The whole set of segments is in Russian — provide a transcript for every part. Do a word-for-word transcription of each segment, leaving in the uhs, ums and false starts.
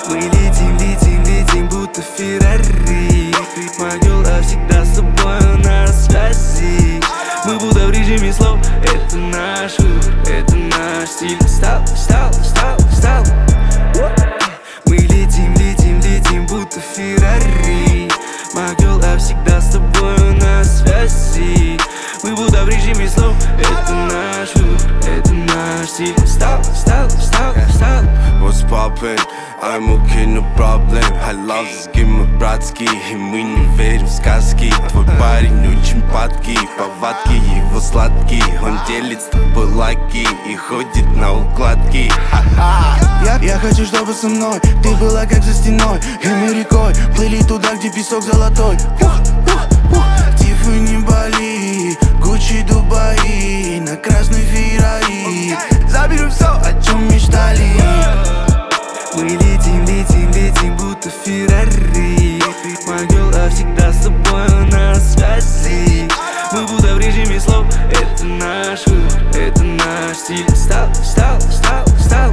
Мы летим, летим, летим, будто Феррари. Могила всегда с тобой на связи. Мы будто в режиме слов, это наш выбор, это наш стиль. Стал, стал, стал, стал. Мы летим, летим, летим, будто Феррари. Могила всегда с тобой на связи. Мы будто в режиме слов, это наш выбор, это наш стиль. Стал, стал, стал, стал. What's poppin'? I'm okay, no problem. I love this game, мы братские, и мы не верим в сказки. Твой парень очень падкий, повадки его сладкие. Он делит с тобой лайки и ходит на укладки. Я, я хочу, чтобы со мной ты была как за стеной, и мы рекой плыли туда, где песок золотой. Ух, ух, ух. Тиффани, Бали, Гуччи, Дубаи, на красной Феррари. Заберем все, о чем мечтали. Мы летим, летим, летим, будто Феррари. Могила всегда с тобой на связи. Мы будто в режиме слов, это наш выбор, это наш стиль. Стал, стал, стал, стал.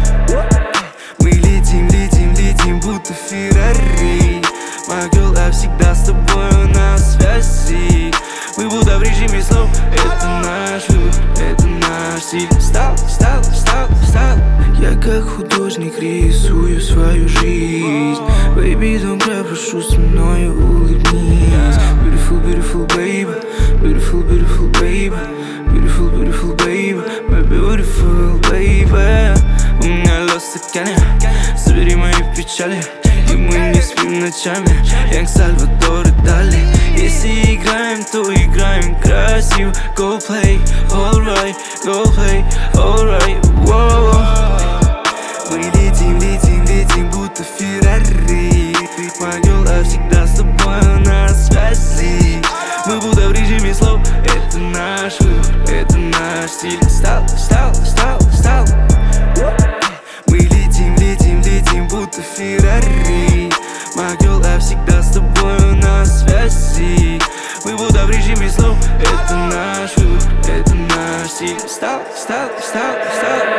Мы летим, летим, летим, будто Феррари. Могила всегда с тобой на связи. Мы будто в режиме слов, это наш выбор, это наш стиль. Стал, стал, стал, стал. Я как художник рисую свою жизнь. Baby, don't cry, прошу, со мною улыбнись. Beautiful, beautiful baby, beautiful, beautiful baby, beautiful, beautiful baby, my beautiful baby. У меня лед в стакане, собери мои печали, и мы не спим ночами, Янг, Сальвадор и Дали. Если играем, то играем красиво. Go play, alright, go play, alright, wow. Мы летим, летим, летим, будто Феррари. Могила всегда с тобой на связи. Мы будто в режиме слов, это наш выбор, это наш стиль. Стал, стал, стал, стал. Мы летим, летим, летим, будто Феррари. Могила всегда с тобой на связи. Мы будто в режиме слов, это наш выбор, это наш стиль. Стал, стал, стал, стал.